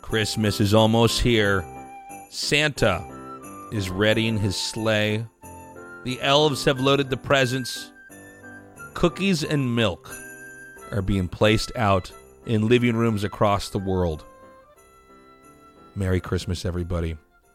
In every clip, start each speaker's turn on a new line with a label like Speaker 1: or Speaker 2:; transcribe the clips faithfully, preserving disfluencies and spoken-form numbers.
Speaker 1: Christmas is almost here. Santa is readying his sleigh. The elves have loaded the presents. Cookies and milk are being placed out in living rooms across the world. Merry Christmas, everybody.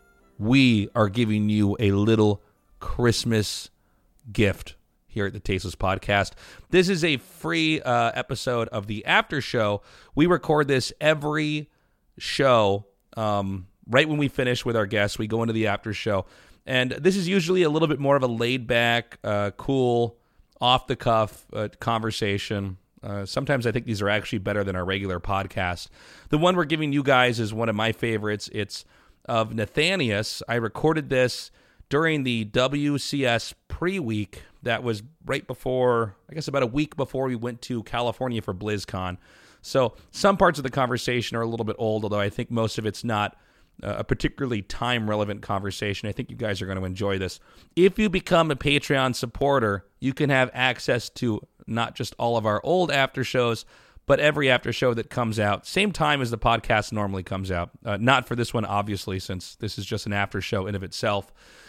Speaker 1: We are giving you a little Christmas gift here at the Tasteless Podcast. This is a free uh, episode of the After Show. We record this every show. Um, right when we finish with our guests, we go into the After Show. And this is usually a little bit more of a laid-back, uh, cool, off-the-cuff uh, conversation. Uh, sometimes I think these are actually better than our regular podcast. The one we're giving you guys is one of my favorites. It's of Nathanius. I recorded this during the W C S pre-week. That was right before, I guess about a week before we went to California for BlizzCon. So some parts of the conversation are a little bit old, although I think most of it's not uh, a particularly time-relevant conversation. I think you guys are going to enjoy this. If you become a Patreon supporter, you can have access to not just all of our old after shows, but every after show that comes out, same time as the podcast normally comes out. Uh, not for this one, obviously, since this is just an after show in of itself.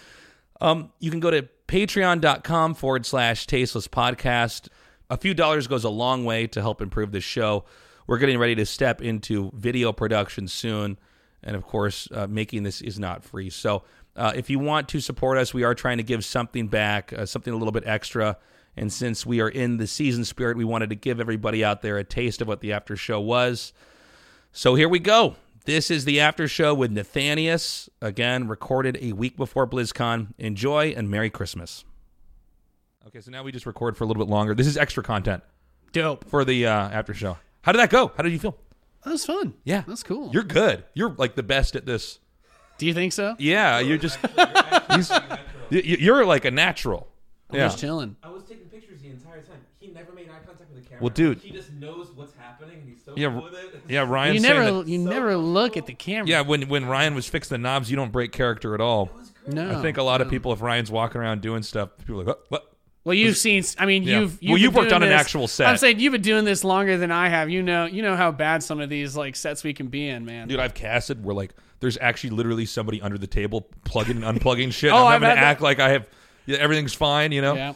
Speaker 1: Um, you can go to patreon.com forward slash tasteless podcast. A few dollars goes a long way to help improve this show. We're getting ready to step into video production soon. And of course, uh, making this is not free. So uh, if you want to support us, we are trying to give something back, uh, something a little bit extra. And since we are in the season spirit, we wanted to give everybody out there a taste of what the after show was. So here we go. This is the after show with Nathanius. Again, recorded a week before BlizzCon. Enjoy and Merry Christmas. Okay, so now we just record for a little bit longer. This is extra content.
Speaker 2: Dope.
Speaker 1: For the uh, after show. How did that go? How did you feel?
Speaker 2: That was fun.
Speaker 1: Yeah.
Speaker 2: That's cool.
Speaker 1: You're good. You're like the best at this.
Speaker 2: Do you think so?
Speaker 1: Yeah, you're just... you're, you're like a natural.
Speaker 2: I'm
Speaker 1: yeah.
Speaker 2: just chilling.
Speaker 3: I was taking pictures the entire time. He never made eye contact with the camera.
Speaker 1: Well, dude.
Speaker 3: He just knows what's happening, and he's so
Speaker 1: Yeah,
Speaker 3: cool with it.
Speaker 1: yeah, Ryan.
Speaker 2: You never,
Speaker 1: that,
Speaker 2: you
Speaker 3: so
Speaker 2: never
Speaker 3: cool.
Speaker 2: look at the camera.
Speaker 1: yeah, when when Ryan was fixing the knobs, you don't break character at all.
Speaker 2: No.
Speaker 1: I think a lot of
Speaker 2: no.
Speaker 1: people, if Ryan's walking around doing stuff, people are like, what? what?
Speaker 2: Well, you've seen. I mean,
Speaker 1: Yeah.
Speaker 2: you've, you've
Speaker 1: Well, you've
Speaker 2: been
Speaker 1: worked
Speaker 2: doing
Speaker 1: on an
Speaker 2: this-
Speaker 1: actual set.
Speaker 2: I'm saying you've been doing this longer than I have. You know, you know how bad some of these like sets we can be in, man.
Speaker 1: Dude, I've casted where like there's actually literally somebody under the table plugging and unplugging shit.
Speaker 2: Oh,
Speaker 1: I'm
Speaker 2: I've
Speaker 1: having to
Speaker 2: had that.
Speaker 1: act like I have yeah, everything's fine, you know?
Speaker 2: Yeah.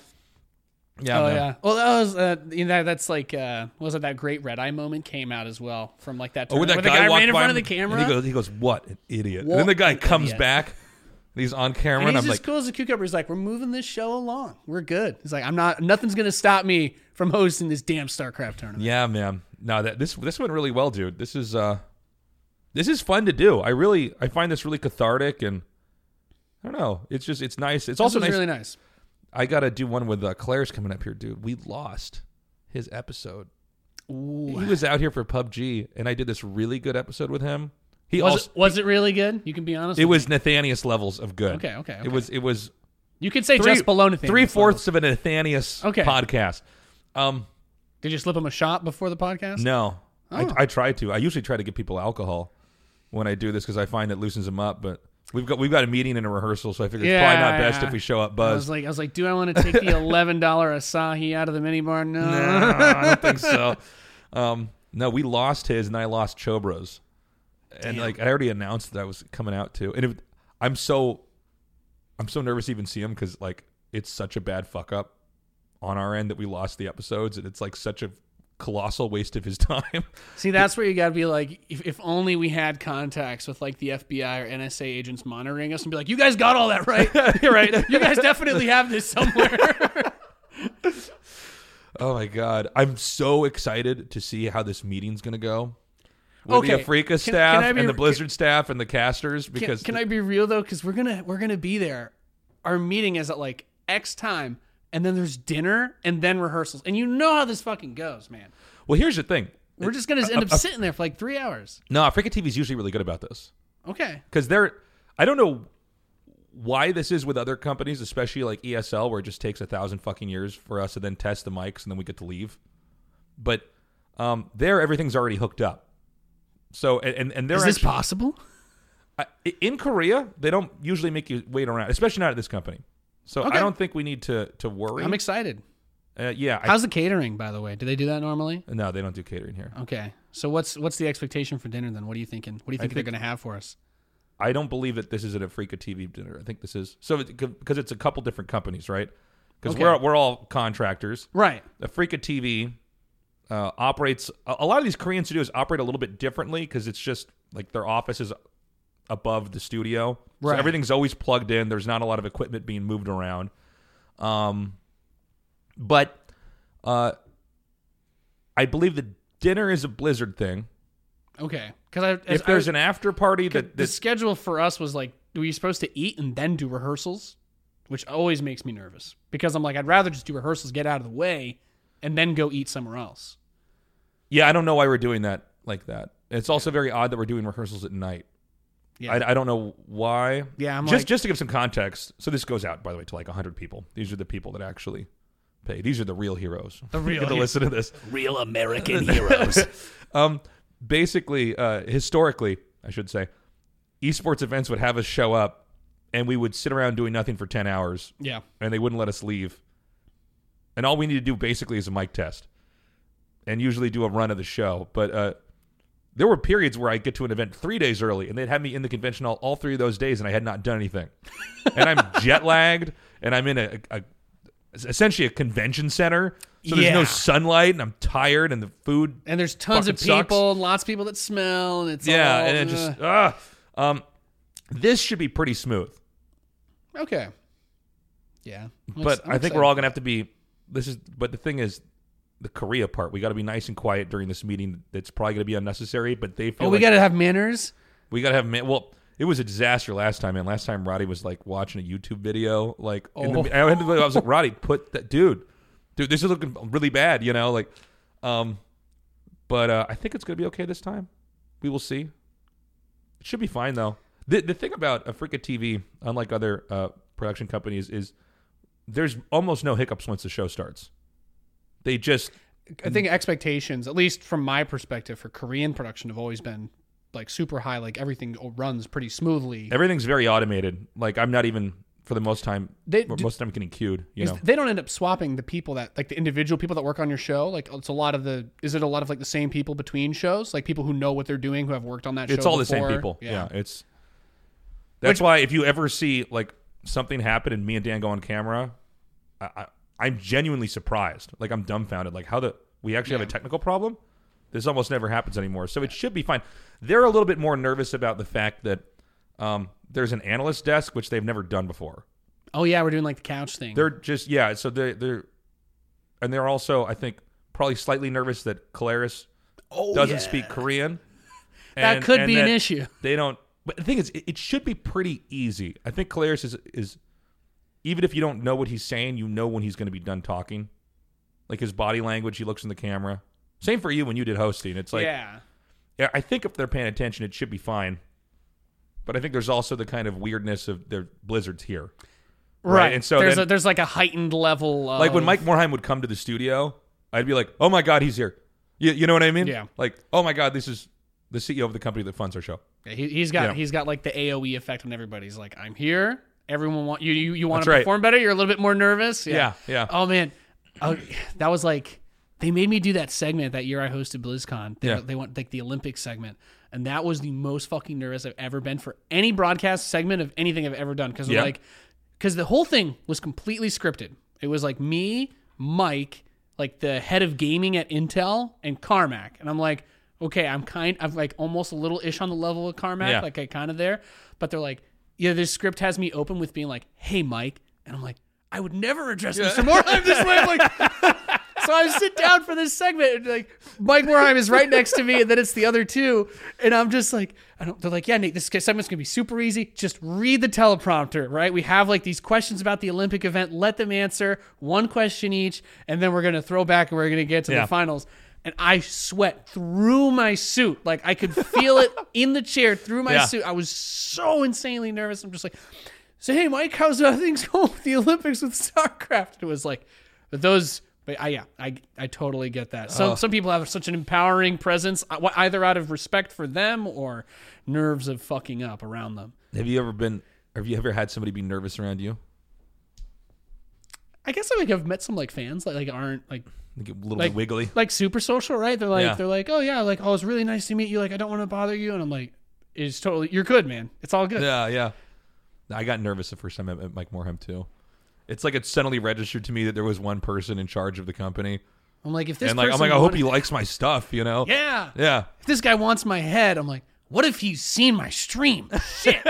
Speaker 1: Yeah.
Speaker 2: Oh
Speaker 1: man.
Speaker 2: yeah. Well, that was uh, you know that's like uh, was it that great red eye moment came out as well from like that.
Speaker 1: Oh, where
Speaker 2: tournament
Speaker 1: that
Speaker 2: where
Speaker 1: guy,
Speaker 2: the guy
Speaker 1: walked
Speaker 2: ran in
Speaker 1: by
Speaker 2: front
Speaker 1: him,
Speaker 2: of the camera.
Speaker 1: And he goes, he goes, what an idiot.
Speaker 2: What
Speaker 1: and then the guy
Speaker 2: an
Speaker 1: comes
Speaker 2: idiot.
Speaker 1: back. And he's on camera,
Speaker 2: And
Speaker 1: and,
Speaker 2: he's
Speaker 1: I'm
Speaker 2: as
Speaker 1: like,
Speaker 2: cool as a cucumber. He's like, we're moving this show along. We're good. He's like, I'm not. Nothing's gonna stop me from hosting this damn StarCraft tournament.
Speaker 1: yeah, man. No, that this this went really well, dude. This is uh, this is fun to do. I really, I find this really cathartic, and I don't know. It's just, it's nice. It's
Speaker 2: This
Speaker 1: also
Speaker 2: was
Speaker 1: nice.
Speaker 2: really nice.
Speaker 1: I gotta do one with uh, Claire's coming up here, dude. We lost his episode.
Speaker 2: Ooh.
Speaker 1: He was out here for P U B G, and I did this really good episode with him. He
Speaker 2: Was
Speaker 1: also,
Speaker 2: it, was it really good? You can be honest.
Speaker 1: it
Speaker 2: with
Speaker 1: was Nathanius levels of good.
Speaker 2: Okay, okay, okay.
Speaker 1: It was, it was
Speaker 2: me. You could say
Speaker 1: three,
Speaker 2: just below Nathaniel.
Speaker 1: three fourths of a Nathanius
Speaker 2: Okay.
Speaker 1: podcast. Um,
Speaker 2: Did you slip him a shot before the podcast?
Speaker 1: no,
Speaker 2: Oh.
Speaker 1: I, I try to. I usually try to give people alcohol when I do this because I find it loosens them up. But we've got we've got a meeting and a rehearsal, so I figure it's probably not best
Speaker 2: yeah.
Speaker 1: if we show up
Speaker 2: I
Speaker 1: buzzed.
Speaker 2: was like, I was like, do I want to take the eleven dollar Asahi out of the minibar? No.
Speaker 1: No, I don't think so. Um, no, we lost his, and I lost Chobra's. And
Speaker 2: Damn.
Speaker 1: like I already announced that I was coming out too, and if, I'm so, I'm so nervous to even see him because like it's such a bad fuck up on our end that we lost the episodes, and it's like such a colossal waste of his time.
Speaker 2: See, that's where you got to be like, if, if only we had contacts with like the F B I or N S A agents monitoring us and be like, you guys got all that right.
Speaker 1: You're right.
Speaker 2: You guys definitely have this somewhere.
Speaker 1: Oh my god, I'm so excited to see how this meeting's gonna go. With
Speaker 2: Okay.
Speaker 1: the Afrika
Speaker 2: Can-
Speaker 1: staff
Speaker 2: can I be-
Speaker 1: and the Blizzard staff and the casters
Speaker 2: Can,
Speaker 1: because
Speaker 2: can I be real though? Because we're gonna we're gonna be there. Our meeting is at like X time, and then there's dinner and then rehearsals, and you know how this fucking goes, man.
Speaker 1: well, here's the thing.
Speaker 2: We're just gonna end up sitting there for like three hours.
Speaker 1: No, Afrika T V is usually really good about this.
Speaker 2: Okay.
Speaker 1: Because they're, I don't know why this is with other companies, especially like E S L, where it just takes a thousand fucking years for us to then test the mics and then we get to leave. But um, there, everything's already hooked up. So and and they're
Speaker 2: Is this
Speaker 1: actually,
Speaker 2: possible?
Speaker 1: I, in Korea, they don't usually make you wait around, especially not at this company. So
Speaker 2: Okay.
Speaker 1: I don't think we need to to worry.
Speaker 2: I'm excited.
Speaker 1: uh, yeah. I,
Speaker 2: How's the catering, by the way? Do they do that normally?
Speaker 1: no, they don't do catering here.
Speaker 2: Okay. So what's what's the expectation for dinner then? What are you thinking? What do you think,
Speaker 1: think-
Speaker 2: they're going to have for us?
Speaker 1: I don't believe that this is an Africa T V dinner. I think this is so because it's a couple different companies, right? Because
Speaker 2: Okay.
Speaker 1: we're we're all contractors.
Speaker 2: Right.
Speaker 1: Africa T V uh, operates. A, a lot of these Korean studios operate a little bit differently because it's just like their office is above the studio,
Speaker 2: Right.
Speaker 1: so everything's always plugged in. There's not a lot of equipment being moved around. Um, but uh, I believe the dinner is a Blizzard thing.
Speaker 2: Okay. Because
Speaker 1: If there's an after party that,
Speaker 2: the
Speaker 1: that
Speaker 2: schedule for us was like, were you supposed to eat and then do rehearsals? Which always makes me nervous because I'm like, I'd rather just do rehearsals, get out of the way, and then go eat somewhere else.
Speaker 1: yeah, I don't know why we're doing that like that. It's also very odd that we're doing rehearsals at night.
Speaker 2: Yeah.
Speaker 1: I, I don't know why.
Speaker 2: Yeah, I'm
Speaker 1: just
Speaker 2: like-
Speaker 1: just to give some context. So this goes out, by the way, to like one hundred people. These are the people that actually pay. These are the real heroes.
Speaker 2: The real
Speaker 1: Get to
Speaker 2: hero-
Speaker 1: listen to this.
Speaker 2: Real American heroes.
Speaker 1: Um, basically, uh, historically, I should say, esports events would have us show up, and we would sit around doing nothing for ten hours,
Speaker 2: Yeah.
Speaker 1: and they wouldn't let us leave. And all we need to do basically is a mic test, and usually do a run of the show. But uh, there were periods where I'd get to an event three days early, and they'd have me in the convention hall all three of those days, and I had not done anything. And I'm jet lagged, and I'm in a, a essentially a convention center, so there's no
Speaker 2: Yeah.
Speaker 1: sunlight, and I'm tired, and the food
Speaker 2: And there's tons of
Speaker 1: Fucking
Speaker 2: people, lots of people that smell, and it's
Speaker 1: yeah,
Speaker 2: all,
Speaker 1: and it
Speaker 2: uh,
Speaker 1: just ah, um, this should be pretty smooth.
Speaker 2: okay. Yeah. I'm
Speaker 1: But
Speaker 2: ex- I'm
Speaker 1: I think
Speaker 2: excited.
Speaker 1: we're all gonna have to be. This is, but the thing is, the Korea part. We got to be nice and quiet during this meeting. That's probably gonna be unnecessary. But they feel
Speaker 2: Oh, we
Speaker 1: like
Speaker 2: got to have manners.
Speaker 1: we gotta have. Man, well, it was a disaster last time, man. Last time Roddy was like watching a YouTube video, like in
Speaker 2: Oh.
Speaker 1: the, I, had to, I was like, Roddy, put that dude, dude, this is looking really bad, you know, like, um, but uh, I think it's gonna be okay this time. We will see. It should be fine though. The the thing about Africa T V, unlike other uh, production companies, is there's almost no hiccups once the show starts. They just
Speaker 2: I think expectations, at least from my perspective, for Korean production have always been like super high. Like everything runs pretty smoothly.
Speaker 1: everything's very automated. Like I'm not even for the most time.
Speaker 2: They-
Speaker 1: most of the time getting queued. You
Speaker 2: Is-
Speaker 1: know.
Speaker 2: They don't end up swapping the people that like the individual people that work on your show. Like it's a lot of the. Is it a lot of like the same people between shows? Like people who know what they're doing, who have worked on that show.
Speaker 1: It's all the
Speaker 2: before?
Speaker 1: same people. Yeah,
Speaker 2: Yeah.
Speaker 1: it's that's
Speaker 2: Which-
Speaker 1: why if you ever see like something happen and me and Dan go on camera, I, I, I'm genuinely surprised. Like I'm dumbfounded. Like how the we actually have
Speaker 2: Yeah.
Speaker 1: a technical problem. This almost never happens anymore. So it should be fine. They're a little bit more nervous about the fact that um, there's an analyst desk, which they've never done before.
Speaker 2: Oh yeah, we're doing like the couch thing.
Speaker 1: They're just yeah. So they're they're and they're also I think probably slightly nervous that Claris
Speaker 2: oh,
Speaker 1: doesn't
Speaker 2: yeah.
Speaker 1: speak Korean.
Speaker 2: That
Speaker 1: And-
Speaker 2: could
Speaker 1: and
Speaker 2: be an
Speaker 1: that
Speaker 2: issue.
Speaker 1: They don't. But the thing is, it, it should be pretty easy. I think Claris is is even if you don't know what he's saying, you know when he's going to be done talking. Like his body language, he looks in the camera. Same for you when you did hosting. It's like
Speaker 2: yeah.
Speaker 1: yeah, I think if they're paying attention, it should be fine. But I think there's also the kind of weirdness of their Blizzard's here.
Speaker 2: Right.
Speaker 1: And so
Speaker 2: there's
Speaker 1: then-
Speaker 2: a, there's like a heightened level. Of,
Speaker 1: Like when Mike Morheim would come to the studio, I'd be like, "Oh my god, he's here." You, you know what I mean?
Speaker 2: Yeah.
Speaker 1: Like, "Oh my god, this is the C E O of the company that funds our show."
Speaker 2: Yeah, he, he's got
Speaker 1: Yeah.
Speaker 2: he's got like the A O E effect on everybody. He's like, I'm here. Everyone want you. You, you want
Speaker 1: That's
Speaker 2: to
Speaker 1: right.
Speaker 2: perform better. You're a little bit more nervous.
Speaker 1: Yeah, yeah.
Speaker 2: Oh man, oh, that was like they made me do that segment that year I hosted BlizzCon. They,
Speaker 1: Yeah.
Speaker 2: they went like the Olympic segment, and that was the most fucking nervous I've ever been for any broadcast segment of anything I've ever done. Because
Speaker 1: Yeah.
Speaker 2: like, because the whole thing was completely scripted. It was like me, Mike, like the head of gaming at Intel, and Carmack, and I'm like. Okay, I'm kind I'm like almost a little ish on the level of Carmack,
Speaker 1: Yeah.
Speaker 2: like I kind of there. But they're like, yeah, this script has me open with being like, hey, Mike. And I'm like, I would never address Mister Moore. I'm just like, like so I sit down for this segment and like Mike Moorheim is right next to me and then it's the other two. And I'm just like, I don't, they're like, yeah, Nate, this segment's going to be super easy. Just read the teleprompter, right? We have like these questions about the Olympic event. Let them answer one question each. And then we're going to throw back and we're going to get to
Speaker 1: Yeah.
Speaker 2: the finals. And I sweat through my suit. Like I could feel it in the chair through my
Speaker 1: Yeah.
Speaker 2: suit. I was so insanely nervous. I'm just like, so hey, Mike, how's uh, things going with the Olympics with StarCraft? It was like, but those, but I, yeah, I, I totally get that. Some,
Speaker 1: Oh.
Speaker 2: some people have such an empowering presence, uh, either out of respect for them or nerves of fucking up around them.
Speaker 1: Have you ever been? Have you ever had somebody be nervous around you?
Speaker 2: I guess like I've met some like fans that like aren't like
Speaker 1: They get a little
Speaker 2: like
Speaker 1: bit wiggly.
Speaker 2: like super social, right? They're like
Speaker 1: Yeah.
Speaker 2: they're like, oh yeah, like oh it's really nice to meet you. Like I don't want to bother you, and I'm like, it's totally you're good, man. It's all good.
Speaker 1: Yeah, yeah. I got nervous the first time I met Mike Morhaime too. It's like it suddenly registered to me that there was one person in charge of the company,
Speaker 2: I'm like, if this
Speaker 1: and like I'm
Speaker 2: person
Speaker 1: like, I hope
Speaker 2: wanted-
Speaker 1: he likes my stuff, you know?
Speaker 2: yeah,
Speaker 1: Yeah.
Speaker 2: if this guy wants my head, I'm like, what if he's seen my stream? Shit.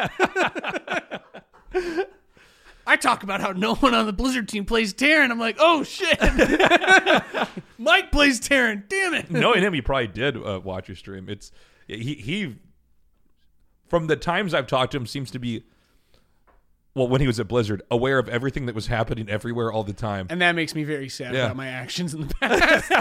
Speaker 2: I talk about how no one on the Blizzard team plays Terran. I'm like, oh shit. Mike plays Terran. Damn it.
Speaker 1: Knowing him, he probably did uh, watch your stream. It's he he. From the times I've talked to him, seems to be. Well, when he was at Blizzard, aware of everything that was happening everywhere all the time.
Speaker 2: And that makes me very sad
Speaker 1: Yeah.
Speaker 2: about my actions in the past.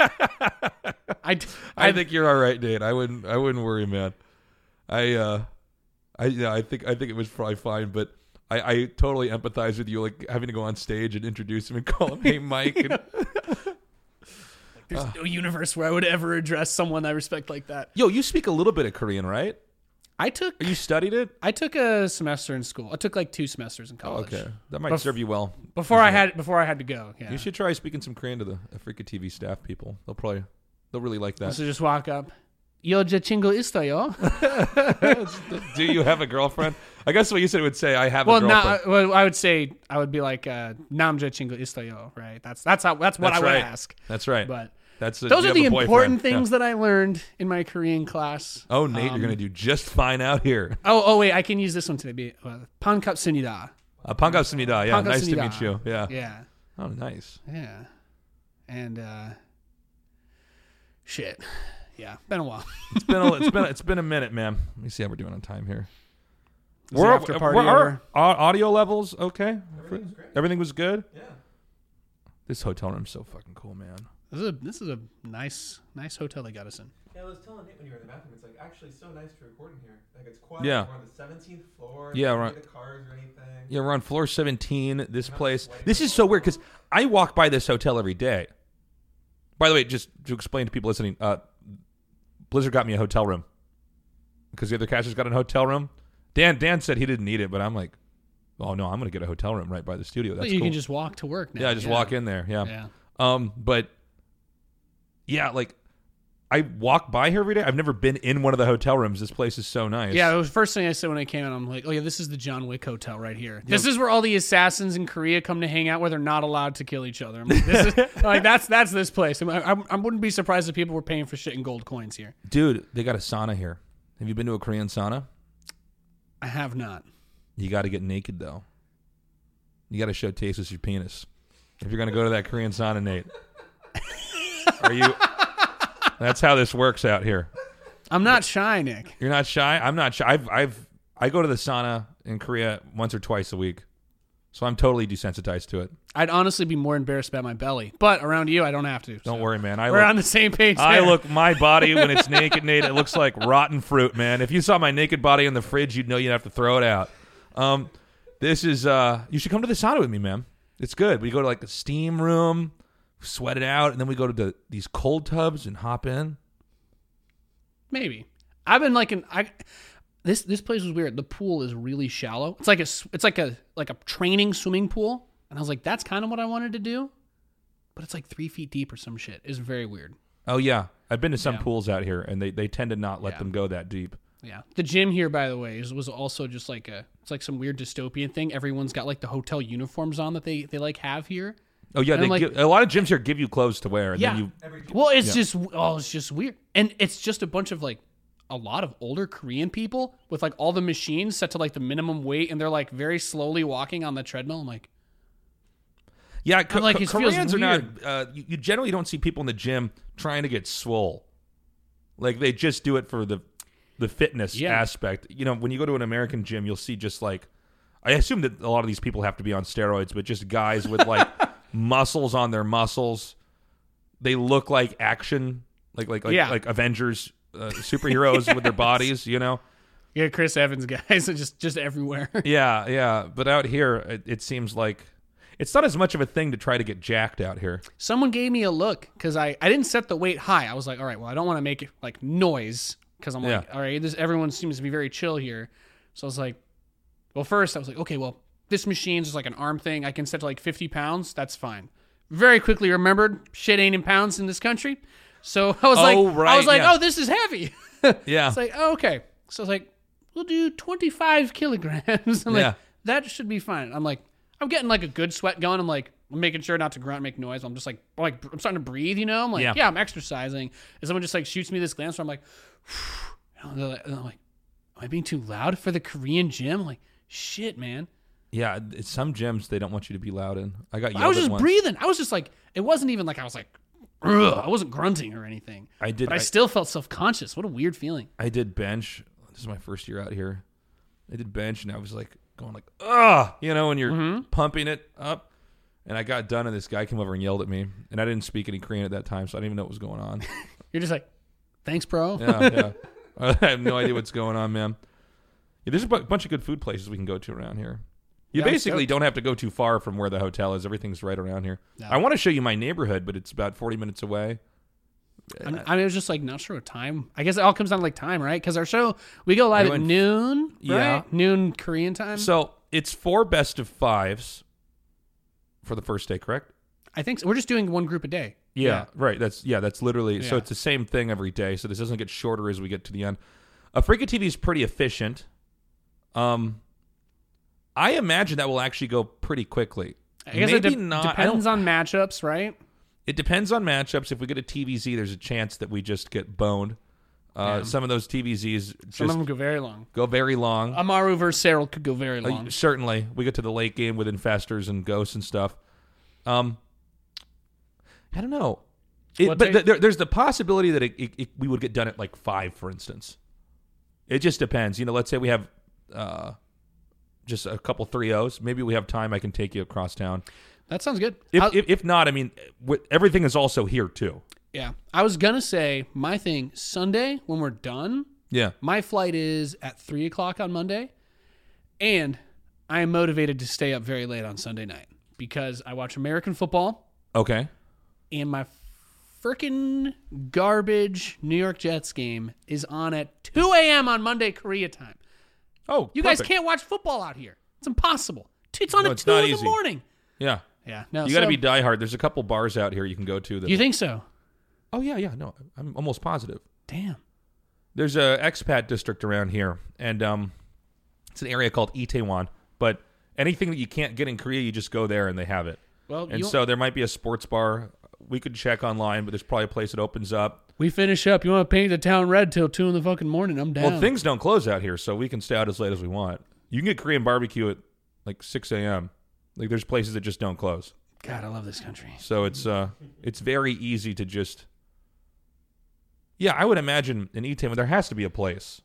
Speaker 2: I,
Speaker 1: I think you're all right, Nate. I wouldn't. I wouldn't worry, man. I, uh, I, yeah, I think. I think it was probably fine, but I, I totally empathize with you, like having to go on stage and introduce him and call him, "Hey, Mike." And,
Speaker 2: There's no universe where I would ever address someone I respect like that.
Speaker 1: yo, you speak a little bit of Korean, right?
Speaker 2: I took
Speaker 1: You studied it?
Speaker 2: I took a semester in school. I took like two semesters in
Speaker 1: Oh,
Speaker 2: college.
Speaker 1: okay, that might
Speaker 2: Bef-
Speaker 1: serve you well.
Speaker 2: Before I had before I had to go. Yeah.
Speaker 1: You should try speaking some Korean to the Africa T V staff people. They'll probably, they'll really like that.
Speaker 2: So just walk up. Yo, je chingo istoyo.
Speaker 1: Do you have a girlfriend? I guess what you said would say, I have
Speaker 2: Well,
Speaker 1: a girlfriend.
Speaker 2: nah, well, I would say I would be like uh, nam je chingo istoyo, right? That's that's how that's what
Speaker 1: That's
Speaker 2: I would
Speaker 1: right.
Speaker 2: ask.
Speaker 1: That's right.
Speaker 2: But
Speaker 1: That's a,
Speaker 2: those
Speaker 1: you
Speaker 2: are the
Speaker 1: have a
Speaker 2: important
Speaker 1: boyfriend.
Speaker 2: things
Speaker 1: Yeah.
Speaker 2: that I learned in my Korean class.
Speaker 1: Oh, Nate,
Speaker 2: Um,
Speaker 1: you're gonna do just fine out here.
Speaker 2: Oh, oh wait, I can use this one today. Uh, Pankapsunida.
Speaker 1: Uh, Pangapsunida, yeah, nice to
Speaker 2: Pankapsunida.
Speaker 1: meet you. Yeah.
Speaker 2: Yeah,
Speaker 1: Oh, nice.
Speaker 2: yeah, and uh, shit, yeah, been a while.
Speaker 1: It's been a, it's been it's been a minute, man. Let me see how we're doing on time here.
Speaker 2: Was the after party
Speaker 1: were our
Speaker 2: over?
Speaker 1: au- audio levels okay?
Speaker 3: Everything was great.
Speaker 1: Everything was good.
Speaker 3: Yeah.
Speaker 1: This hotel room's so fucking cool, man.
Speaker 2: This is a this is a nice nice hotel they got us in.
Speaker 3: Yeah, I was telling Nate when you were in the bathroom, it's like actually so nice to record in here. Like it's quiet.
Speaker 1: Yeah.
Speaker 3: We're on the seventeenth floor.
Speaker 1: Yeah,
Speaker 3: don't
Speaker 1: right.
Speaker 3: hear the cars or anything.
Speaker 1: Yeah, we're on floor seventeen. This
Speaker 3: not
Speaker 1: place.
Speaker 3: sweating
Speaker 1: This is so weird because I walk by this hotel every day. By the way, just to explain to people listening, uh, Blizzard got me a hotel room because the other casters got a hotel room. Dan Dan said he didn't need it, but I'm like, oh no, I'm going to get a hotel room right by the studio. That's
Speaker 2: But you
Speaker 1: cool.
Speaker 2: can just walk to work now.
Speaker 1: yeah, just walk in there. Yeah.
Speaker 2: Yeah.
Speaker 1: Um, but yeah, like I walk by here every day. I've never been in one of the hotel rooms. This place is so nice.
Speaker 2: Yeah, it was the first thing I said when I came in. I'm like, oh yeah, this is the John Wick hotel right here. This is where all the assassins in Korea come to hang out where they're not allowed to kill each other. I'm like, this is like that's that's this place. I, I, I wouldn't be surprised if people were paying for shit in gold coins here.
Speaker 1: Dude, they got a sauna here. Have you been to a Korean sauna?
Speaker 2: I have not.
Speaker 1: You got to get naked though. You got to show taste with your penis if you're gonna go to that Korean sauna, Nate. Are you? That's how this works out here.
Speaker 2: I'm not shy, Nick.
Speaker 1: You're not shy. I'm not shy. I've I've I go to the sauna in Korea once or twice a week, so I'm totally desensitized to it.
Speaker 2: I'd honestly be more embarrassed about my belly, but around you, I don't have to.
Speaker 1: Don't
Speaker 2: so.
Speaker 1: worry, man. I
Speaker 2: We're
Speaker 1: look,
Speaker 2: on the same page.
Speaker 1: I
Speaker 2: there.
Speaker 1: look my body when it's naked, Nate. It looks like rotten fruit, man. If you saw my naked body in the fridge, you'd know you'd have to throw it out. Um, this is uh, you should come to the sauna with me, man. It's good. We go to like the steam room, sweat it out, and then we go to the, these cold tubs and hop in.
Speaker 2: Maybe. I've been like an I. This this place was weird. The pool is really shallow. It's like a s- it's like a like a training swimming pool, and I was like, that's kind of what I wanted to do, but it's like three feet deep or some shit. It's very weird.
Speaker 1: Oh yeah, I've been to some
Speaker 2: Yeah.
Speaker 1: pools out here, and they, they tend to not let
Speaker 2: Yeah.
Speaker 1: them go that deep.
Speaker 2: Yeah. The gym here, by the way, is, was also just like a it's like some weird dystopian thing. Everyone's got like the hotel uniforms on that they they like have here.
Speaker 1: Oh yeah,
Speaker 2: And
Speaker 1: they
Speaker 2: like-
Speaker 1: give, a lot of gyms here give you clothes to wear, and
Speaker 2: Yeah.
Speaker 1: then you
Speaker 3: Every
Speaker 2: Well, it's
Speaker 1: Yeah.
Speaker 2: just oh, it's just weird, and it's just a bunch of like a lot of older Korean people with like all the machines set to like the minimum weight, and they're like very slowly walking on the treadmill. I'm like,
Speaker 1: yeah. Co-
Speaker 2: like,
Speaker 1: Co-
Speaker 2: it feels
Speaker 1: Koreans are not.
Speaker 2: weird.
Speaker 1: Uh, you, you generally don't see people in the gym trying to get swole. Like they just do it for the the fitness
Speaker 2: Yeah.
Speaker 1: aspect. You know, when you go to an American gym, you'll see just like I assume that a lot of these people have to be on steroids, but just guys with like muscles on their muscles. They look like action, like like like,
Speaker 2: Yeah.
Speaker 1: like Avengers uh, superheroes with their bodies. You know.
Speaker 2: yeah, Chris Evans guys are just just everywhere.
Speaker 1: Yeah, yeah. But out here, it, it seems like it's not as much of a thing to try to get jacked out here.
Speaker 2: Someone gave me a look because I, I didn't set the weight high. I was like, all right, well, I don't want to make it like noise because I'm like,
Speaker 1: Yeah.
Speaker 2: all right, this everyone seems to be very chill here. So I was like, well, first I was like, okay, well, this machine's just like an arm thing. I can set to like fifty pounds. That's fine. Very quickly remembered, shit ain't in pounds in this country. So I was
Speaker 1: Oh,
Speaker 2: like,
Speaker 1: right,
Speaker 2: I was like,
Speaker 1: yeah.
Speaker 2: oh, this is heavy.
Speaker 1: Yeah.
Speaker 2: It's like, oh, okay. So I was like, we'll do twenty-five kilograms. I'm
Speaker 1: Yeah.
Speaker 2: like, that should be fine. I'm like, I'm getting like a good sweat going. I'm like, I'm making sure not to grunt, make noise. I'm just like, I'm like, I'm starting to breathe, you know? I'm like,
Speaker 1: Yeah.
Speaker 2: yeah, I'm exercising. And someone just like shoots me this glance where I'm like, and they're like, and I'm like, am I being too loud for the Korean gym? I'm like, shit, man.
Speaker 1: Yeah, it's some gyms they don't want you to be loud in. I got yelled
Speaker 2: I was
Speaker 1: at
Speaker 2: just
Speaker 1: once.
Speaker 2: breathing. I was just like, it wasn't even like I was like, ugh. I wasn't grunting or anything.
Speaker 1: I did.
Speaker 2: But I,
Speaker 1: I,
Speaker 2: still felt self-conscious. What a weird feeling.
Speaker 1: I did bench. This is my first year out here. I did bench, and I was like going like, ugh, you know, when you're
Speaker 2: Mm-hmm.
Speaker 1: pumping it up. And I got done, and this guy came over and yelled at me. And I didn't speak any Korean at that time, so I didn't even know what was going on.
Speaker 2: You're just like, thanks, bro.
Speaker 1: Yeah, yeah. I have no idea what's going on, man. Yeah, there's a bu- bunch of good food places we can go to around here. You
Speaker 2: Yeah, I'm
Speaker 1: basically
Speaker 2: stoked.
Speaker 1: don't have to go too far from where the hotel is. Everything's right around here.
Speaker 2: Yeah.
Speaker 1: I want to show you my neighborhood, but it's about forty minutes away.
Speaker 2: I'm, I mean, I was just like, not sure what time. I guess it all comes down to like time, right? Because our show, we go live
Speaker 1: We
Speaker 2: at
Speaker 1: went-
Speaker 2: noon, right?
Speaker 1: Yeah.
Speaker 2: Noon Korean time.
Speaker 1: So it's four best of fives for the first day, correct?
Speaker 2: I think so. We're just doing one group a day.
Speaker 1: Yeah, right. That's yeah, that's literally so
Speaker 2: Yeah.
Speaker 1: it's the same thing every day. So this doesn't get shorter as we get to the end. Africa T V is pretty efficient. Um, I imagine that will actually go pretty quickly.
Speaker 2: I guess
Speaker 1: Maybe
Speaker 2: it de-
Speaker 1: not. I
Speaker 2: depends
Speaker 1: don't-
Speaker 2: on matchups, right?
Speaker 1: It depends on matchups. If we get a T V Z, there's a chance that we just get boned. Uh,
Speaker 2: Yeah.
Speaker 1: Some of those T V Zs
Speaker 2: Some
Speaker 1: just
Speaker 2: of them go very long.
Speaker 1: go very long.
Speaker 2: Amaru versus Cyril could go very
Speaker 1: Uh,
Speaker 2: long.
Speaker 1: certainly, we get to the late game with infestors and ghosts and stuff. Um, I don't know, It-
Speaker 2: Well,
Speaker 1: but
Speaker 2: they-
Speaker 1: th- there, there's the possibility that it, it, it, we would get done at like five, for instance. It just depends. You know, let's say we have uh, just a couple three O's. Maybe we have time. I can take you across town.
Speaker 2: That sounds good.
Speaker 1: If
Speaker 2: How-
Speaker 1: if, if not, I mean, w- everything is also here too.
Speaker 2: yeah. I was going to say my thing Sunday when we're done,
Speaker 1: Yeah.
Speaker 2: my flight is at three o'clock on Monday. And I am motivated to stay up very late on Sunday night because I watch American football
Speaker 1: Okay.
Speaker 2: and my freaking garbage New York Jets game is on at two a.m. on Monday, Korea time.
Speaker 1: Oh,
Speaker 2: You guys
Speaker 1: perfect.
Speaker 2: can't watch football out here. It's impossible. It's on
Speaker 1: No,
Speaker 2: at
Speaker 1: it's
Speaker 2: two
Speaker 1: not
Speaker 2: in the
Speaker 1: easy.
Speaker 2: morning.
Speaker 1: Yeah.
Speaker 2: Yeah. No,
Speaker 1: You got to
Speaker 2: so-
Speaker 1: be diehard. There's a couple bars out here you can go to. That
Speaker 2: You think so?
Speaker 1: Oh yeah, yeah. No, I'm almost positive.
Speaker 2: Damn.
Speaker 1: There's a expat district around here, and um, it's an area called Itaewon. But anything that you can't get in Korea, you just go there and they have it.
Speaker 2: Well,
Speaker 1: And
Speaker 2: you,
Speaker 1: so there might be a sports bar. We could check online, but there's probably a place that opens up.
Speaker 2: we finish up. You want to paint the town red till two in the fucking morning? I'm down.
Speaker 1: Well, things don't close out here, so we can stay out as late as we want. You can get Korean barbecue at like six a.m. Like there's places that just don't close.
Speaker 2: God, I love this country.
Speaker 1: So it's uh, it's very easy to just. Yeah, I would imagine in Itaewon there has to be a place.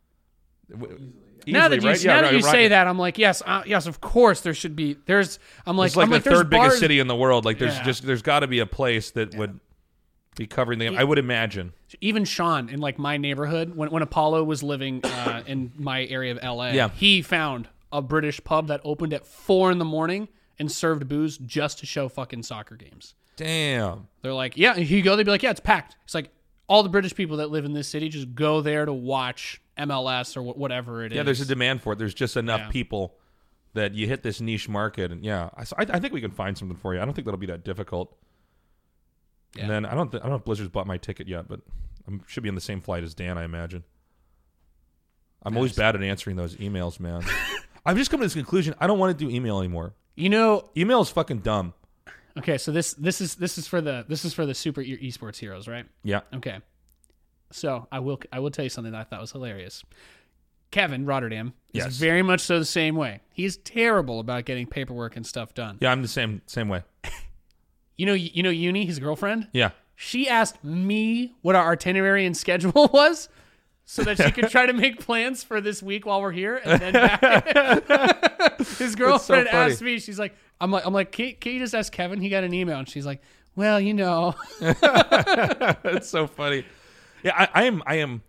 Speaker 1: W-
Speaker 2: now that
Speaker 1: easily,
Speaker 2: you,
Speaker 1: right? Yeah,
Speaker 2: now
Speaker 1: right,
Speaker 2: that you
Speaker 1: right.
Speaker 2: say that, I'm like, yes, uh, yes, of course there should be. There's, I'm like,
Speaker 1: It's like
Speaker 2: I'm
Speaker 1: the
Speaker 2: like, there's
Speaker 1: third biggest
Speaker 2: bars-
Speaker 1: city in the world. Like there's
Speaker 2: Yeah.
Speaker 1: just there's got to be a place that would be covering the game. I would imagine.
Speaker 2: Even Sean in like my neighborhood, when when Apollo was living uh, in my area of L A,
Speaker 1: Yeah.
Speaker 2: he found a British pub that opened at four in the morning and served booze just to show fucking soccer games.
Speaker 1: Damn.
Speaker 2: They're like, yeah, you go, they'd be like, yeah, it's packed. It's like all the British people that live in this city just go there to watch M L S or wh- whatever it is.
Speaker 1: Yeah, there's a demand for it. There's just enough
Speaker 2: Yeah.
Speaker 1: people that you hit this niche market, and yeah, I, I I think we can find something for you. I don't think that'll be that difficult.
Speaker 2: Yeah.
Speaker 1: And then I don't th- I don't know if Blizzard's bought my ticket yet, but I should be on the same flight as Dan, I imagine. I'm always bad at answering those emails, man. I've just come to this conclusion. I don't want to do email anymore.
Speaker 2: You know,
Speaker 1: Email is fucking dumb.
Speaker 2: okay, so this this is this is for the this is for the super e- esports heroes, right?
Speaker 1: Yeah.
Speaker 2: Okay. So I will I will tell you something that I thought was hilarious. Kevin Rotterdam is
Speaker 1: Yes.
Speaker 2: very much so the same way. He's terrible about getting paperwork and stuff done.
Speaker 1: Yeah, I'm the same same way.
Speaker 2: You know you know Uni, his girlfriend?
Speaker 1: Yeah.
Speaker 2: She asked me what our itinerary and schedule was so that she could try to make plans for this week while we're here and then back. His girlfriend
Speaker 1: funny.
Speaker 2: asked me, she's like, I'm like, I'm like, can, can you just ask Kevin? He got an email. And she's like, well, you know.
Speaker 1: That's so funny. Yeah, I, I am. I am.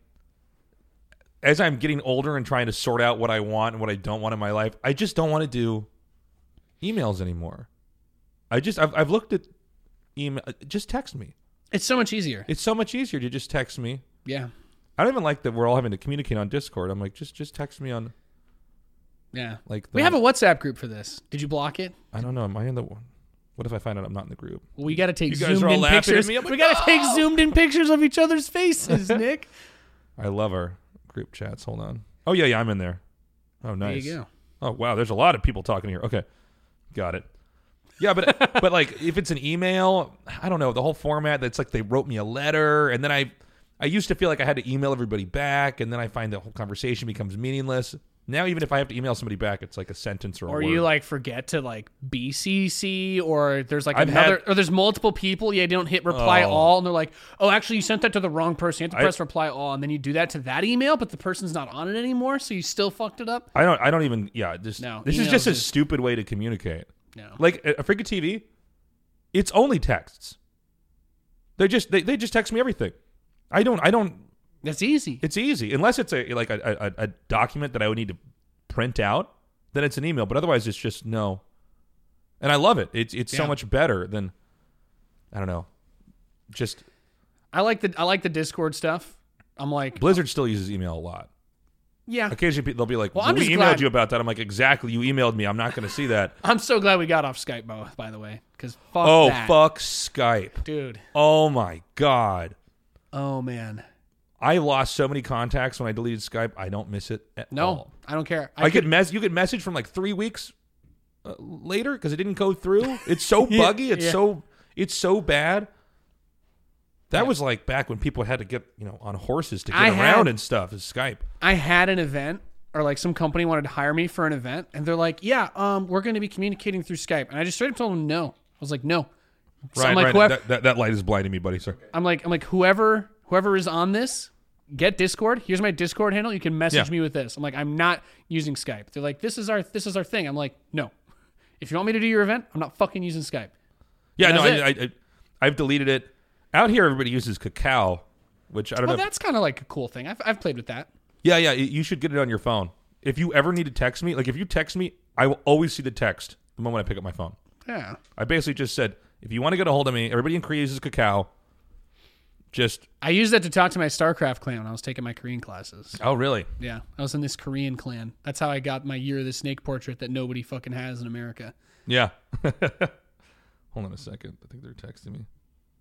Speaker 1: As I'm getting older and trying to sort out what I want and what I don't want in my life, I just don't want to do emails anymore. I just I've I've looked at email. Just text me.
Speaker 2: It's so much easier.
Speaker 1: It's so much easier to just text me.
Speaker 2: Yeah.
Speaker 1: I don't even like that we're all having to communicate on Discord. I'm like, just just text me on.
Speaker 2: Yeah.
Speaker 1: Like
Speaker 2: we
Speaker 1: the-
Speaker 2: have a WhatsApp group for this. Did you block it?
Speaker 1: I don't know. Am I in the one? What if I find out I'm not in the group?
Speaker 2: Well, we got to take
Speaker 1: You guys
Speaker 2: zoomed
Speaker 1: are all
Speaker 2: in
Speaker 1: laughing at
Speaker 2: pictures.
Speaker 1: me. I'm like,
Speaker 2: we got to take
Speaker 1: "No!"
Speaker 2: zoomed in pictures of each other's faces, Nick.
Speaker 1: I love our group chats. Hold on. Oh yeah, yeah, I'm in there. Oh nice.
Speaker 2: There you go.
Speaker 1: Oh wow, there's a lot of people talking here. Okay, got it. Yeah, but but like if it's an email, I don't know the whole format. That's like they wrote me a letter, and then I I used to feel like I had to email everybody back, and then I find the whole conversation becomes meaningless. Now even if I have to email somebody back, it's like a sentence or a
Speaker 2: Or
Speaker 1: word.
Speaker 2: you like forget to like B C C, or there's like
Speaker 1: I've
Speaker 2: another,
Speaker 1: had-
Speaker 2: or there's multiple people. Yeah, you don't hit reply
Speaker 1: Oh.
Speaker 2: all, and they're like, oh, actually, you sent that to the wrong person. You have to
Speaker 1: I-
Speaker 2: press reply all, and then you do that to that email, but the person's not on it anymore, so you still fucked it up.
Speaker 1: I don't I don't even yeah. Just
Speaker 2: No,
Speaker 1: this is
Speaker 2: emails
Speaker 1: just a
Speaker 2: is-
Speaker 1: stupid way to communicate.
Speaker 2: No,
Speaker 1: Like a Africa T V, it's only texts. They just they, they just text me everything. I don't I don't.
Speaker 2: that's easy.
Speaker 1: It's easy unless it's a like a, a, a document that I would need to print out. Then it's an email, but otherwise it's just no. And I love it. It's it's so
Speaker 2: Yeah.
Speaker 1: much better than I don't know. Just
Speaker 2: I like the I like the Discord stuff. I'm like,
Speaker 1: Blizzard still uses email a lot.
Speaker 2: yeah,
Speaker 1: Occasionally they'll be like,
Speaker 2: Well,
Speaker 1: well,
Speaker 2: I'm
Speaker 1: "We
Speaker 2: just
Speaker 1: emailed
Speaker 2: glad-
Speaker 1: you about that." I'm like, "Exactly, you emailed me. I'm not going to see that."
Speaker 2: I'm so glad we got off Skype, Bo, by the way, because fuck
Speaker 1: oh
Speaker 2: that.
Speaker 1: fuck Skype.
Speaker 2: dude.
Speaker 1: Oh my god.
Speaker 2: Oh man,
Speaker 1: I lost so many contacts when I deleted Skype. I don't miss it at
Speaker 2: no,
Speaker 1: all.
Speaker 2: I don't care.
Speaker 1: I, get mess. You get message from like three weeks uh, later because it didn't go through. It's so
Speaker 2: Yeah,
Speaker 1: buggy. It's
Speaker 2: yeah.
Speaker 1: so it's so bad. That
Speaker 2: Yeah.
Speaker 1: was like back when people had to get you know on horses to get
Speaker 2: I
Speaker 1: around
Speaker 2: had-
Speaker 1: and stuff. Is Skype?
Speaker 2: I had an event, or like some company wanted to hire me for an event, and they're like, "Yeah, um, we're going to be communicating through Skype," and I just straight up told them no. I was like, "No." So
Speaker 1: Right,
Speaker 2: I'm like,
Speaker 1: right.
Speaker 2: whoever,
Speaker 1: That, that, that light is blinding me, buddy. Sorry.
Speaker 2: I'm like, I'm like, whoever, whoever is on this, get Discord. Here's my Discord handle. You can message
Speaker 1: Yeah.
Speaker 2: me with this. I'm like, I'm not using Skype. They're like, this is our, this is our thing. I'm like, no. If you want me to do your event, I'm not fucking using Skype.
Speaker 1: Yeah, no,
Speaker 2: That's
Speaker 1: I, I, I, I've deleted it. Out here, everybody uses Kakao, which I don't
Speaker 2: Well,
Speaker 1: know. if-
Speaker 2: that's kind of like a cool thing. I've, I've played with that.
Speaker 1: Yeah, yeah. You should get it on your phone. If you ever need to text me, like if you text me, I will always see the text the moment I pick up my phone.
Speaker 2: Yeah.
Speaker 1: I basically just said, if you want to get a hold of me, everybody in Korea uses Kakao. Just
Speaker 2: I used that to talk to my StarCraft clan when I was taking my Korean classes.
Speaker 1: oh, really?
Speaker 2: Yeah, I was in this Korean clan. That's how I got my Year of the Snake portrait that nobody fucking has in America.
Speaker 1: Yeah. Hold on a second. I think they're texting me.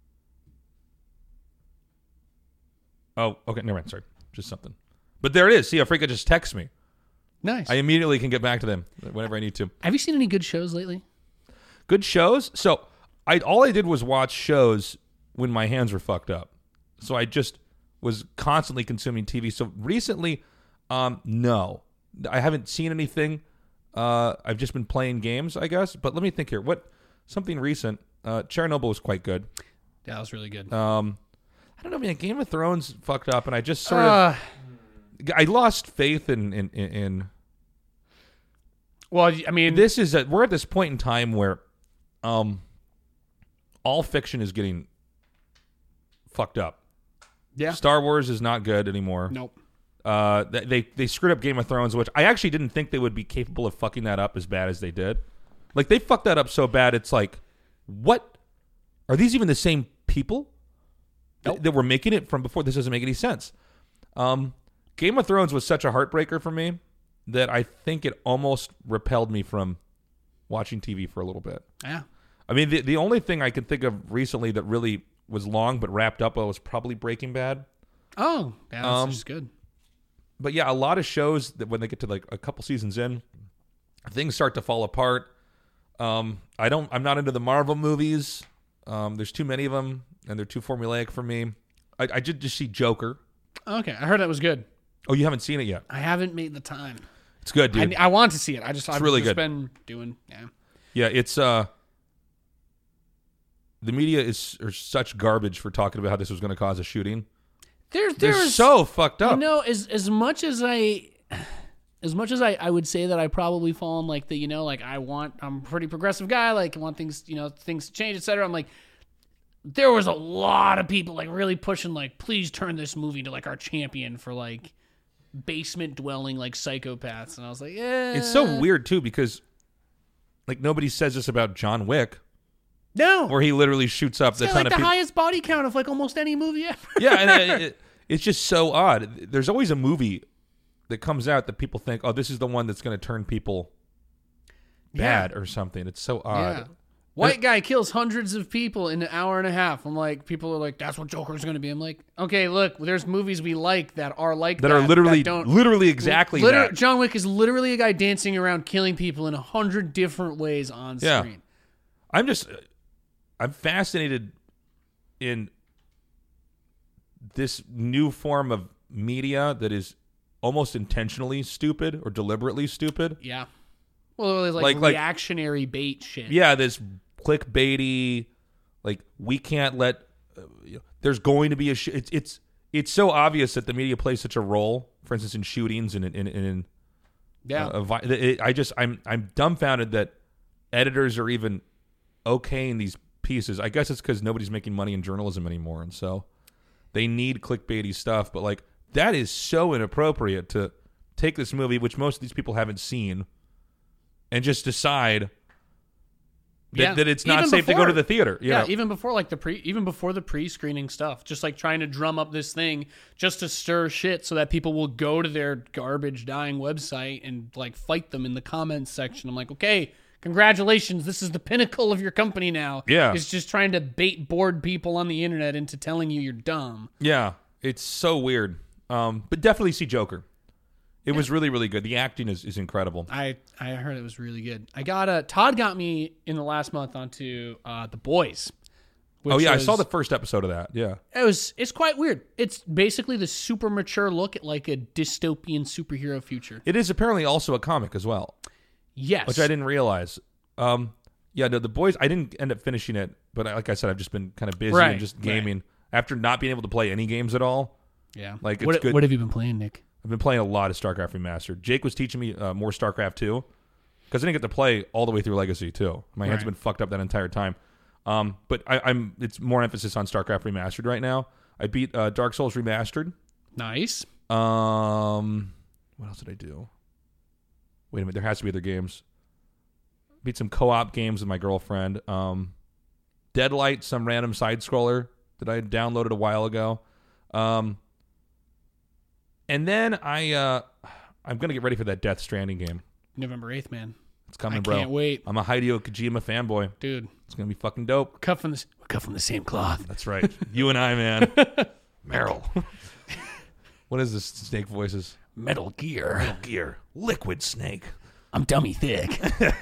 Speaker 1: Oh, okay. Never mind. Sorry, just something. But there it is. See, Afrika just texts me.
Speaker 2: Nice.
Speaker 1: I immediately can get back to them whenever I need to.
Speaker 2: Have you seen any good shows lately?
Speaker 1: Good shows. So I all I did was watch shows when my hands were fucked up. So I just was constantly consuming T V. So recently, um, no, I haven't seen anything. Uh, I've just been playing games, I guess. But let me think here. What something recent? Uh, Chernobyl was quite good.
Speaker 2: Yeah, that was really good.
Speaker 1: Um, I don't know, man. Game of Thrones fucked up, and I just sort
Speaker 2: Uh,
Speaker 1: of I lost faith in in in. in
Speaker 2: well, I mean,
Speaker 1: this is a, we're at this point in time where, um, all fiction is getting fucked up.
Speaker 2: yeah.
Speaker 1: Star Wars is not good anymore.
Speaker 2: Nope.
Speaker 1: Uh, they, they they screwed up Game of Thrones, which I actually didn't think they would be capable of fucking that up as bad as they did. Like they fucked that up so bad, it's like, what? Are these even the same people th-
Speaker 2: Nope.
Speaker 1: that were making it from before? This doesn't make any sense. Um, Game of Thrones was such a heartbreaker for me that I think it almost repelled me from watching T V for a little bit.
Speaker 2: Yeah.
Speaker 1: I mean, the the only thing I can think of recently that really was long but wrapped up well was probably Breaking Bad.
Speaker 2: Oh, yeah, that's
Speaker 1: Um,
Speaker 2: just good.
Speaker 1: But yeah, a lot of shows that when they get to like a couple seasons in, things start to fall apart. Um, I don't. I'm not into the Marvel movies. Um, there's too many of them, and they're too formulaic for me. I, I did just see Joker.
Speaker 2: Okay, I heard that was good.
Speaker 1: Oh, you haven't seen it yet?
Speaker 2: I haven't made the time.
Speaker 1: It's good, dude.
Speaker 2: I, I want to see it. I just I've
Speaker 1: really
Speaker 2: just
Speaker 1: good.
Speaker 2: been doing yeah.
Speaker 1: yeah, it's uh. The media is are such garbage for talking about how this was going to cause a shooting.
Speaker 2: There's
Speaker 1: They're
Speaker 2: there's
Speaker 1: so fucked up.
Speaker 2: You know, as as much as I as much as I, I would say that I probably fall in like the, you know, like I want I'm a pretty progressive guy, like I want things, you know, things to change, et cetera. I'm like, there was a lot of people like really pushing like, please turn this movie to like our champion for like basement dwelling like psychopaths. And I was like, yeah.
Speaker 1: It's so weird too because like nobody says this about John Wick,
Speaker 2: No.
Speaker 1: where he literally shoots up
Speaker 2: It's
Speaker 1: the
Speaker 2: got
Speaker 1: ton
Speaker 2: like
Speaker 1: of
Speaker 2: the
Speaker 1: people.
Speaker 2: highest body count of like almost any movie ever.
Speaker 1: Yeah, and it, it, it's just so odd. There's always a movie that comes out that people think, oh, this is the one that's going to turn people bad
Speaker 2: Yeah.
Speaker 1: or something. It's so odd.
Speaker 2: Yeah. White guy kills hundreds of people in an hour and a half. I'm like, people are like, that's what Joker's going to be. I'm like, okay, look, there's movies we like that are like that.
Speaker 1: That are literally,
Speaker 2: that don't,
Speaker 1: literally exactly
Speaker 2: liter-
Speaker 1: that.
Speaker 2: John Wick is literally a guy dancing around killing people in a hundred different ways on
Speaker 1: Yeah.
Speaker 2: screen.
Speaker 1: I'm just, I'm fascinated in this new form of media that is almost intentionally stupid or deliberately stupid.
Speaker 2: Yeah. Well, it's like,
Speaker 1: Like- like-
Speaker 2: reactionary bait shit.
Speaker 1: Yeah, this clickbaity, like we can't let. Uh, you know, there's going to be a. Sh- it's it's it's so obvious that the media plays such a role. For instance, in shootings and in in, in, in
Speaker 2: Yeah.
Speaker 1: uh, a vi- it, I just I'm I'm dumbfounded that editors are even okaying these pieces. I guess it's because nobody's making money in journalism anymore, and so they need clickbaity stuff. But like that is so inappropriate to take this movie, which most of these people haven't seen, and just decide. That,
Speaker 2: Yeah.
Speaker 1: that it's not
Speaker 2: Even
Speaker 1: safe to go
Speaker 2: before-
Speaker 1: to the theater. You
Speaker 2: Yeah,
Speaker 1: know?
Speaker 2: even before like the pre, even before the pre-screening stuff, just like trying to drum up this thing just to stir shit so that people will go to their garbage dying website and like fight them in the comments section. I'm like, okay, congratulations, this is the pinnacle of your company now.
Speaker 1: Yeah.
Speaker 2: It's just trying to bait bored people on the internet into telling you you're dumb.
Speaker 1: Yeah, it's so weird. Um, but definitely see Joker. It was really, really good. The acting is, is incredible.
Speaker 2: I I heard it was really good. I got a Todd got me in the last month onto uh, The Boys. which
Speaker 1: Oh yeah, I
Speaker 2: was-
Speaker 1: saw the first episode of that. Yeah,
Speaker 2: It was it's quite weird. It's basically the super mature look at like a dystopian superhero future.
Speaker 1: it is apparently also a comic as well,
Speaker 2: Yes.
Speaker 1: which I didn't realize. Um, yeah, no, the boys. I didn't end up finishing it, but I, like I said, I've just been kind of busy
Speaker 2: Right,
Speaker 1: and just gaming after not being able to play any games at all.
Speaker 2: Yeah.
Speaker 1: Like, it's
Speaker 2: what,
Speaker 1: good.
Speaker 2: what have you been playing, Nick?
Speaker 1: I've been playing a lot of StarCraft Remastered. Jake was teaching me uh, more StarCraft two because I didn't get to play all the way through Legacy too. My hands
Speaker 2: Right.
Speaker 1: have been fucked up that entire time. Um, but I, I'm it's more emphasis on StarCraft Remastered right now. I beat uh, Dark Souls Remastered.
Speaker 2: Nice.
Speaker 1: Um, what else did I do? Wait a minute, there has to be other games. Beat some co-op games with my girlfriend. Um, Deadlight, some random side scroller that I downloaded a while ago. Um, and then I, uh, I'm gonna get ready for that Death Stranding game.
Speaker 2: November eighth, man.
Speaker 1: It's coming,
Speaker 2: I
Speaker 1: bro.
Speaker 2: can't wait.
Speaker 1: I'm a Hideo Kojima fanboy.
Speaker 2: Dude,
Speaker 1: It's gonna be fucking dope.
Speaker 2: cut from the we're cut from the same cloth.
Speaker 1: That's right. You and I, man. Meryl. What is this? Snake voices.
Speaker 2: Metal Gear.
Speaker 1: Gear. Liquid Snake.
Speaker 2: I'm dummy thick.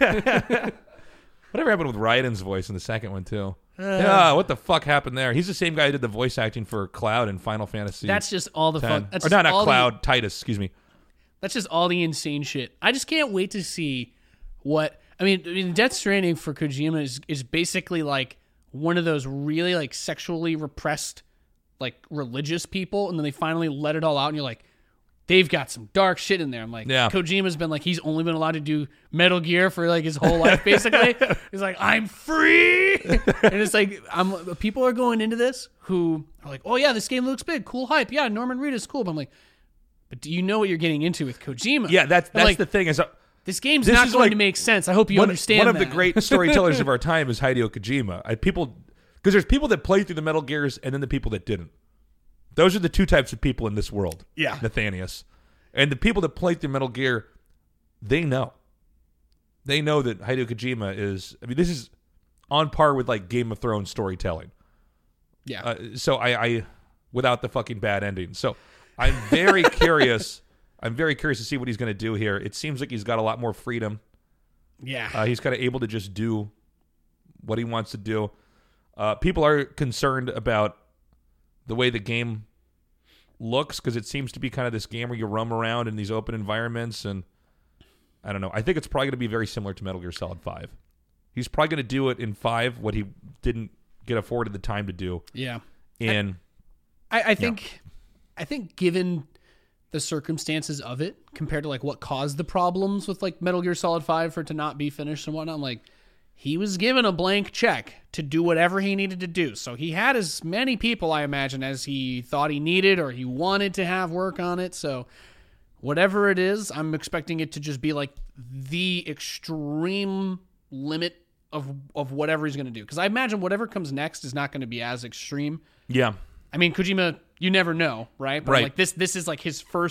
Speaker 1: Whatever happened with Raiden's voice in the second one too? yeah, what the fuck happened there? He's the same guy who did the voice acting for Cloud in Final Fantasy.
Speaker 2: That's just all the
Speaker 1: ten.
Speaker 2: fun. That's
Speaker 1: or
Speaker 2: just
Speaker 1: not,
Speaker 2: all
Speaker 1: not
Speaker 2: the-
Speaker 1: Cloud. Titus. Excuse me.
Speaker 2: That's just all the insane shit. I just can't wait to see what I mean. I mean, Death Stranding for Kojima is is basically like one of those really like sexually repressed, like religious people, and then they finally let it all out, and you're like, they've got some dark shit in there. I'm like,
Speaker 1: Yeah.
Speaker 2: Kojima's been like, he's only been allowed to do Metal Gear for like his whole life, basically. He's like, I'm free, and it's like, I'm people are going into this who are like, oh yeah, this game looks big, cool hype, yeah, Norman Reedus cool, but I'm like. But do you know what you're getting into with Kojima?
Speaker 1: Yeah, that's
Speaker 2: I'm
Speaker 1: that's
Speaker 2: like,
Speaker 1: the thing. Is uh,
Speaker 2: this game's
Speaker 1: this
Speaker 2: not
Speaker 1: is
Speaker 2: going
Speaker 1: like
Speaker 2: to make sense. I hope you
Speaker 1: one,
Speaker 2: understand
Speaker 1: one of
Speaker 2: that.
Speaker 1: the great storytellers of our time is Hideo Kojima. I, people, because there's people that play through the Metal Gears and then the people that didn't. Those are the two types of people in this world.
Speaker 2: Yeah.
Speaker 1: Nathanius. And the people that play through Metal Gear, they know. They know that Hideo Kojima is. I mean, this is on par with like Game of Thrones storytelling.
Speaker 2: Yeah.
Speaker 1: Uh, so I, I, without the fucking bad ending. So I'm very curious. I'm very curious to see what he's going to do here. It seems like he's got a lot more freedom.
Speaker 2: yeah.
Speaker 1: Uh, he's kind of able to just do what he wants to do. Uh, people are concerned about the way the game looks because it seems to be kind of this game where you roam around in these open environments, and I don't know. I think it's probably going to be very similar to Metal Gear Solid five. He's probably going to do it in five what he didn't get afforded the time to do
Speaker 2: yeah.
Speaker 1: in.
Speaker 2: I, I think, I think given the circumstances of it compared to like what caused the problems with like Metal Gear Solid five for it to not be finished and whatnot, I'm like, he was given a blank check to do whatever he needed to do. So he had as many people, I imagine, as he thought he needed or he wanted to have work on it. So whatever it is, I'm expecting it to just be like the extreme limit of of whatever he's going to do. Because I imagine whatever comes next is not going to be as extreme.
Speaker 1: Yeah.
Speaker 2: I mean, Kojima, you never know, right? But
Speaker 1: Right.
Speaker 2: like this, this is like his first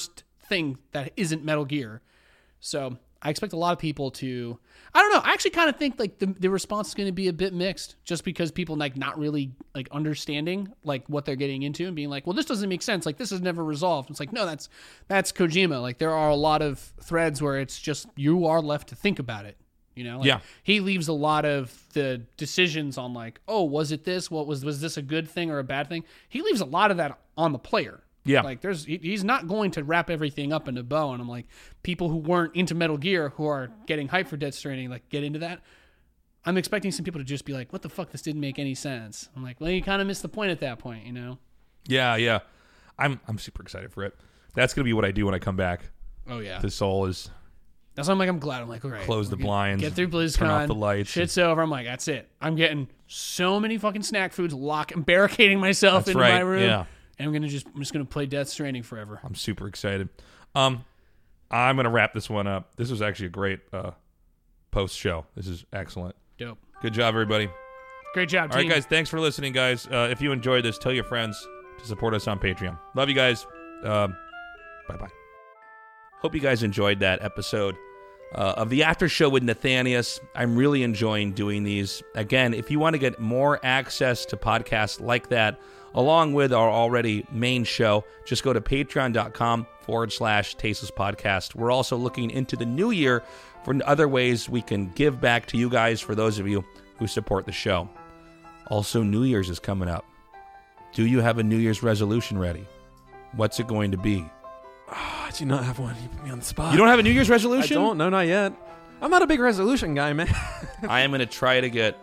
Speaker 2: thing that isn't Metal Gear. So I expect a lot of people to, I don't know. I actually kind of think like the, the response is going to be a bit mixed just because people like not really like understanding like what they're getting into and being like, well, this doesn't make sense. Like this is never resolved. It's like, no, that's, that's Kojima. Like there are a lot of threads where it's just, you are left to think about it. You know, like,
Speaker 1: yeah.
Speaker 2: He leaves a lot of the decisions on like, oh, was it this? What was, was this a good thing or a bad thing? He leaves a lot of that on the player.
Speaker 1: Yeah.
Speaker 2: Like there's, he, he's not going to wrap everything up in a bow. And I'm like, people who weren't into Metal Gear who are getting hyped for Death Stranding, like get into that. I'm expecting some people to just be like, what the fuck? This didn't make any sense. I'm like, well, you kind of missed the point at that point, you know?
Speaker 1: Yeah. Yeah. I'm, I'm super excited for it. That's going to be what I do when I come back.
Speaker 2: Oh yeah.
Speaker 1: The soul is
Speaker 2: That's why I'm like, I'm glad. I'm like, all right.
Speaker 1: close the blinds,
Speaker 2: get through BlizzCon,
Speaker 1: turn off the lights.
Speaker 2: Shit's over. I'm like, that's it. I'm getting so many fucking snack foods, lock, I'm barricading myself
Speaker 1: That's
Speaker 2: into
Speaker 1: right.
Speaker 2: my room.
Speaker 1: Yeah.
Speaker 2: And I'm gonna just, I'm just gonna play Death Stranding forever.
Speaker 1: I'm super excited. Um, I'm gonna wrap this one up. This was actually a great uh, post show. This is excellent.
Speaker 2: Dope.
Speaker 1: Good job, everybody.
Speaker 2: Great job,
Speaker 1: All right,
Speaker 2: team.
Speaker 1: guys. Thanks for listening, guys. Uh, if you enjoyed this, tell your friends to support us on Patreon. Love you guys. Um, bye bye. Hope you guys enjoyed that episode uh, of the after show with Nathanius. I'm really enjoying doing these. Again, if you want to get more access to podcasts like that, along with our already main show, just go to patreon.com forward slash Tasteless Podcast. We're also looking into the new year for other ways we can give back to you guys for those of you who support the show. Also, New Year's is coming up. Do you have a New Year's resolution ready? What's it going to be?
Speaker 4: Oh, I do not have one. You put me on the spot.
Speaker 1: You don't have a New Year's
Speaker 4: I
Speaker 1: resolution?
Speaker 4: don't. No, not yet. I'm not a big resolution guy, man.
Speaker 1: I am going to try to get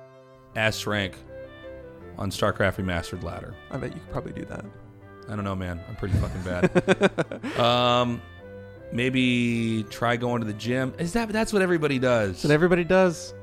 Speaker 1: S rank on StarCraft Remastered Ladder.
Speaker 4: I bet you could probably do that.
Speaker 1: I don't know, man. I'm pretty fucking bad. um, maybe try going to the gym. Is that that's what everybody does?
Speaker 4: That's what everybody does.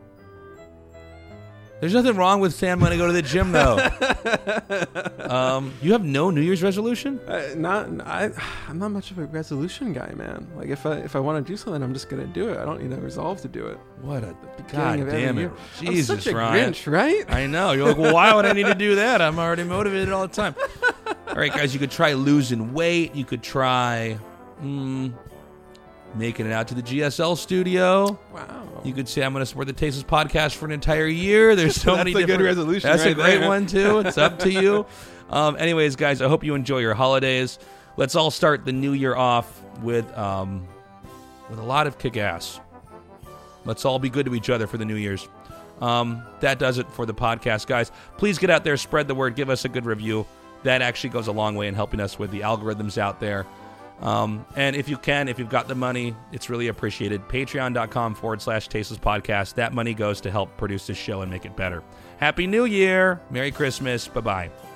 Speaker 1: There's nothing wrong with saying I'm going to go to the gym, though. um, you have no New Year's resolution?
Speaker 4: Uh, not. I. I'm not much of a resolution guy, man. Like if I if I want to do something, I'm just gonna do it. I don't need a resolve to do it.
Speaker 1: What a
Speaker 4: Beginning
Speaker 1: god
Speaker 4: of every
Speaker 1: damn it,
Speaker 4: year.
Speaker 1: Jesus,
Speaker 4: I'm such a
Speaker 1: Ryan.
Speaker 4: Grinch, right?
Speaker 1: I know. You're like, well, why would I need to do that? I'm already motivated all the time. All right, guys, you could try losing weight. You could try mm, making it out to the G S L studio.
Speaker 4: Wow.
Speaker 1: You could say, I'm going to support the Tasteless Podcast for an entire year. There's so
Speaker 4: That's
Speaker 1: many
Speaker 4: a good
Speaker 1: different...
Speaker 4: resolution
Speaker 1: That's
Speaker 4: right
Speaker 1: a great
Speaker 4: there.
Speaker 1: one, too. It's up to you. Um, anyways, guys, I hope you enjoy your holidays. Let's all start the new year off with um, with a lot of kick-ass. Let's all be good to each other for the New Year's. Um, that does it for the podcast, guys. Please get out there, spread the word, give us a good review. That actually goes a long way in helping us with the algorithms out there. Um, and if you can, if you've got the money, it's really appreciated. Patreon.com forward slash Tasteless Podcast. That money goes to help produce this show and make it better. Happy New Year. Merry Christmas. Bye-bye.